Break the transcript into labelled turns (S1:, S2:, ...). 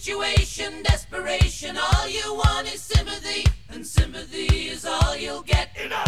S1: situation, desperation. All you want is sympathy, and sympathy is all you'll get.
S2: Enough!